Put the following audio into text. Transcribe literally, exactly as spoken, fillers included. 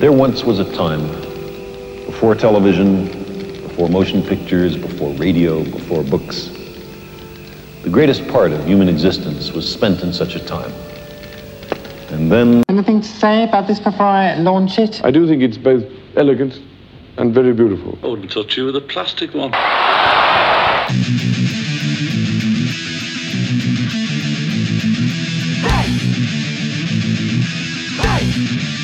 There once was a time, before television, before motion pictures, before radio, before books, the greatest part of human existence was spent in such a time. And then... Anything to say about this before I launch it? I do think it's both elegant and very beautiful. I wouldn't touch you with a plastic one. Hey! Hey!